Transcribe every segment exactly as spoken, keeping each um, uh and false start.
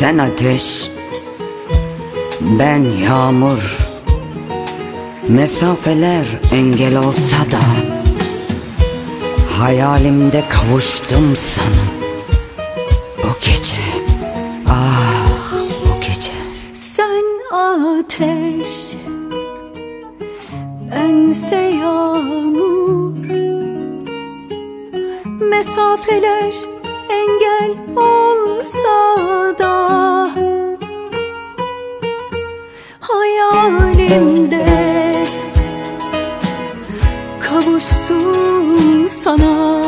Sen ateş, ben yağmur. Mesafeler engel olsa da hayalimde kavuştum sana. Bu gece, ah bu gece. Sen ateş, bense yağmur. Mesafeler engel olsa da hayalimde kavuştum sana.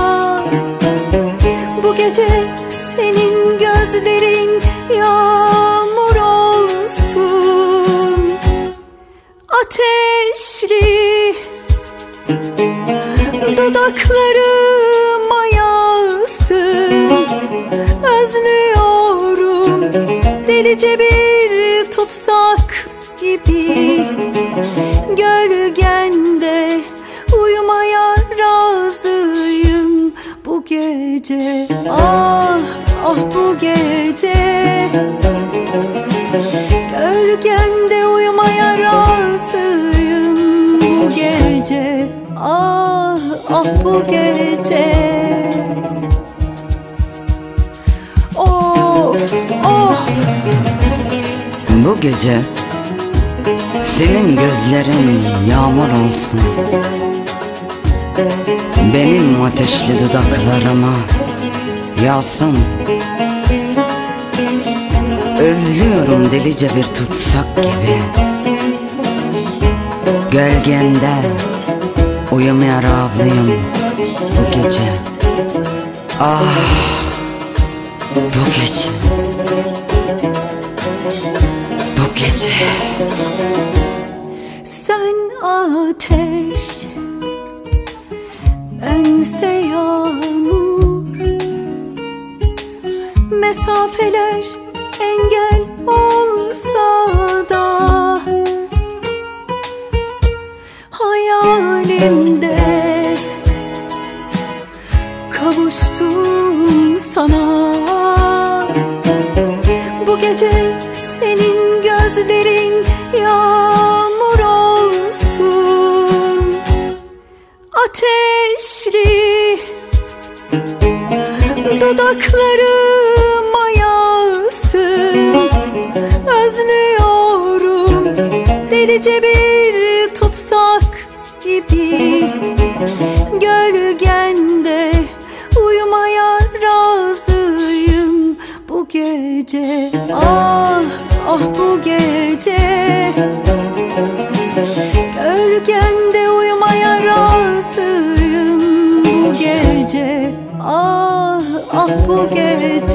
Bu gece senin gözlerin yağmur olsun, ateşli dudaklarıma yağsın. Özlüyorum delice bir tutsak gibi, gölgende uyumaya razıyım bu gece. Ah ah bu gece, gölgende uyumaya razıyım bu gece. Ah ah bu gece. Of oh. Bu gece senin gözlerin yağmur olsun, benim ateşli dudaklarıma yağsın. Özlüyorum delice bir tutsak gibi, gölgende uyumaya razıyım bu gece. Ah bu gece, bu gece. Sen ateş, bense yağmur. Mesafeler engel olsa da hayalimde kavuştum sana. Bu gece senin gözlerin yağmur olsun, ateşli dudaklarıma yağsın. Özlüyorum delice bir tutsak gibi, gölgende uyumaya razıyım bu gece. Ah ah bu gece, gölgende uyumaya razıyım bu gece. Ah ah bu gece.